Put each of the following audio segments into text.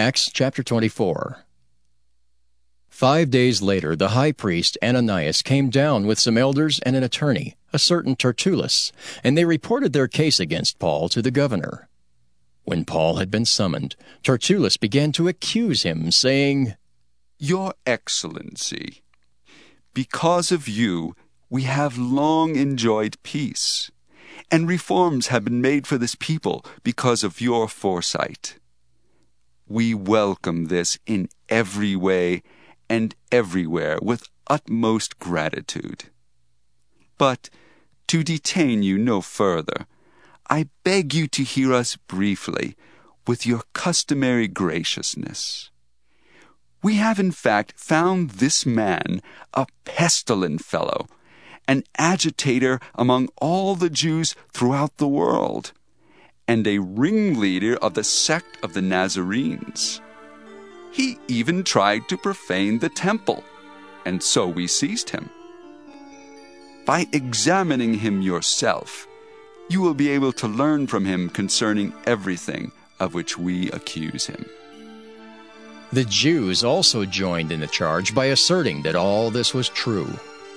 Acts chapter 24. 5 days later, the high priest Ananias came down with some elders and an attorney, a certain Tertullus, and they reported their case against Paul to the governor. When Paul had been summoned, Tertullus began to accuse him, saying, "Your Excellency, because of you, we have long enjoyed peace, and reforms have been made for this people because of your foresight. We welcome this in every way and everywhere with utmost gratitude. But to detain you no further, I beg you to hear us briefly with your customary graciousness. We have in fact found this man a pestilent fellow, an agitator among all the Jews throughout the world, and a ringleader of the sect of the Nazarenes. He even tried to profane the temple, and so we seized him. By examining him yourself, you will be able to learn from him concerning everything of which we accuse him." The Jews also joined in the charge by asserting that all this was true.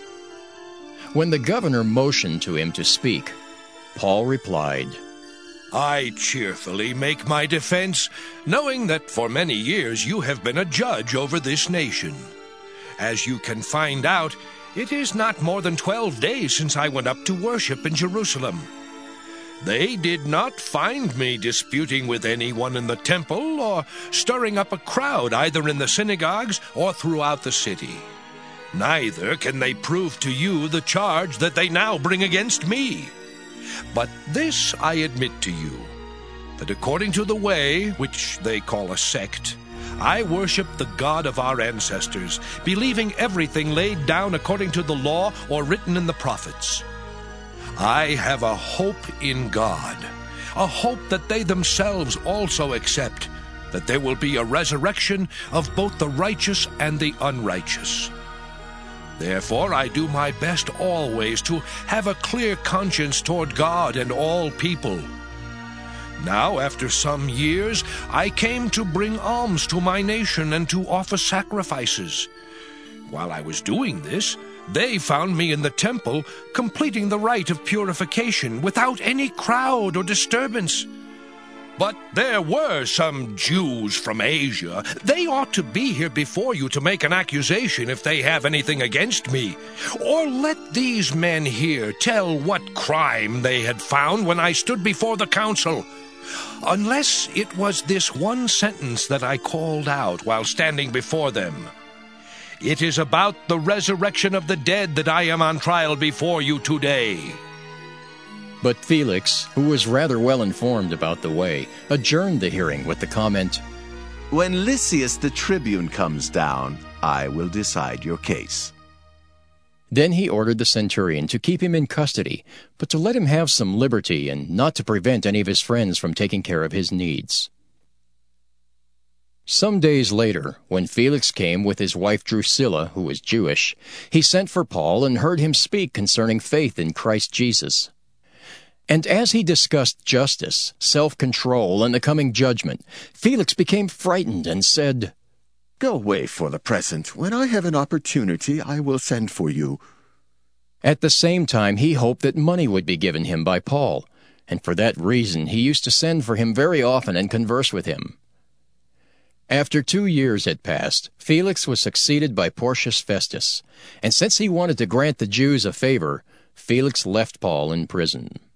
When the governor motioned to him to speak, Paul replied, "I cheerfully make my defense, knowing that for many years you have been a judge over this nation. As you can find out, it is not more than 12 days since I went up to worship in Jerusalem. They did not find me disputing with anyone in the temple or stirring up a crowd either in the synagogues or throughout the city. Neither can they prove to you the charge that they now bring against me. But this I admit to you, that according to the way, which they call a sect, I worship the God of our ancestors, believing everything laid down according to the law or written in the prophets. I have a hope in God, a hope that they themselves also accept, that there will be a resurrection of both the righteous and the unrighteous. Therefore I do my best always to have a clear conscience toward God and all people. Now, after some years, I came to bring alms to my nation and to offer sacrifices. While I was doing this, they found me in the temple, completing the rite of purification without any crowd or disturbance. But there were some Jews from Asia. They ought to be here before you to make an accusation if they have anything against me. Or let these men here tell what crime they had found when I stood before the council. Unless it was this one sentence that I called out while standing before them. It is about the resurrection of the dead that I am on trial before you today." But Felix, who was rather well informed about the way, adjourned the hearing with the comment, "When Lysias the tribune comes down, I will decide your case." Then he ordered the centurion to keep him in custody, but to let him have some liberty and not to prevent any of his friends from taking care of his needs. Some days later, when Felix came with his wife Drusilla, who was Jewish, he sent for Paul and heard him speak concerning faith in Christ Jesus. And as he discussed justice, self-control, and the coming judgment, Felix became frightened and said, "Go away for the present. When I have an opportunity, I will send for you." At the same time, he hoped that money would be given him by Paul, and for that reason he used to send for him very often and converse with him. After 2 years had passed, Felix was succeeded by Porcius Festus, and since he wanted to grant the Jews a favor, Felix left Paul in prison.